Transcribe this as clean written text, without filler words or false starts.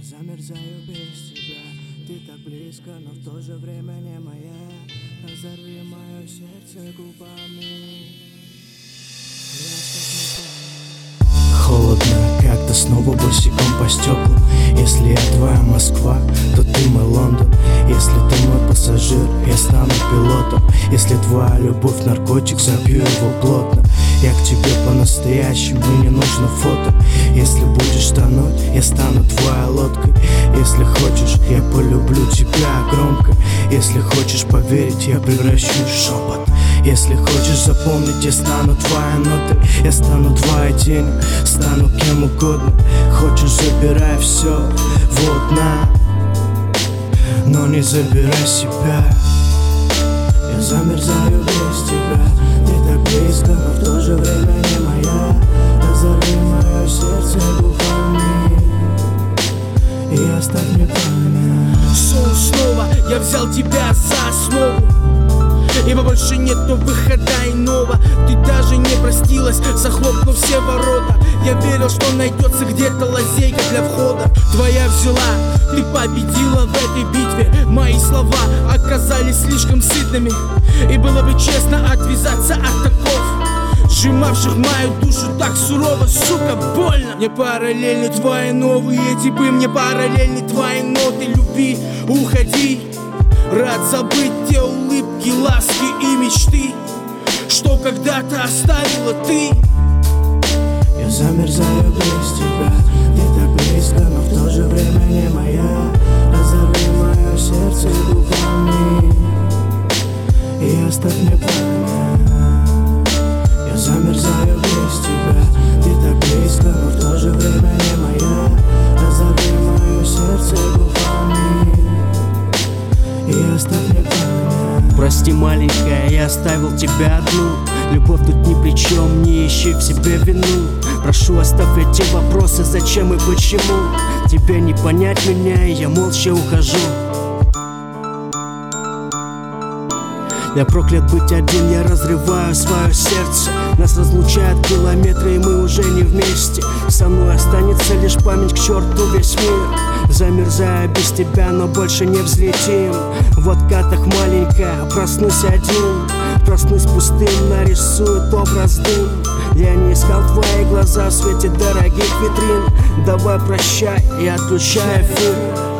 замерзаю без тебя. Ты так близко, но в то же время не моя. Разорви мое сердце губами. Холодно, как-то снова босиком по стеклам. Если я твоя Москва, то ты мой Лондон. Если ты мой пассажир, я стану пилотом. Если твоя любовь наркотик, забью его плотно. Я к тебе по-настоящему, не нужно фото. Если будешь тонуть, я стану твоей лодкой. Если хочешь, я полюблю тебя громко. Если хочешь поверить, я превращусь в шепот. Если хочешь запомнить, я стану твоей нотой. Я стану твоей тенью, стану кем угодно. Хочешь, забирай все, вот на. Но не забирай себя. Я замерзаю без тебя. Ты так близко, но в то же время не моя. Разорви мое сердце губами и оставь мне память. Шоу снова, я взял тебя за основу. Ибо больше нету выхода иного. Ты даже не простилась, захлопнув все ворота. Я верил, что найдется где-то лазейка для входа. Твоя взяла, ты победила в этой битве. Мои слова оказались слишком сытными, и было бы честно отвязаться от оков, сжимавших мою душу так сурово, сука, больно. Мне параллельны твои новые типы, мне параллельны твои ноты любви. Уходи, рад забыть те улыбки, ласки и мечты, что когда-то оставила ты. Я замерзаю без тебя. Ты так близко, но в то же время не моя. Разорви мое сердце губами и оставь мне память. Я замерзаю без тебя. Ты так близко, но в то же время не моя. Разорви мое сердце губами и оставь мне память. Прости, маленькая, я оставил тебя одну. Любовь тут ни при чем, не ищи в себе вину. Прошу, оставь эти вопросы, зачем и почему. Тебе не понять меня, и я молча ухожу. Я проклят быть один, я разрываю свое сердце. Нас разлучают километры, и мы уже не вместе. Со мной останется лишь память, к черту весь мир. Замерзаю без тебя, но больше не взлетим. Водка так маленькая, проснусь один. Проснусь пустым, нарисует образ дым. Я не искал твои глаза в свете дорогих витрин. Давай прощай, я отключаю эфир.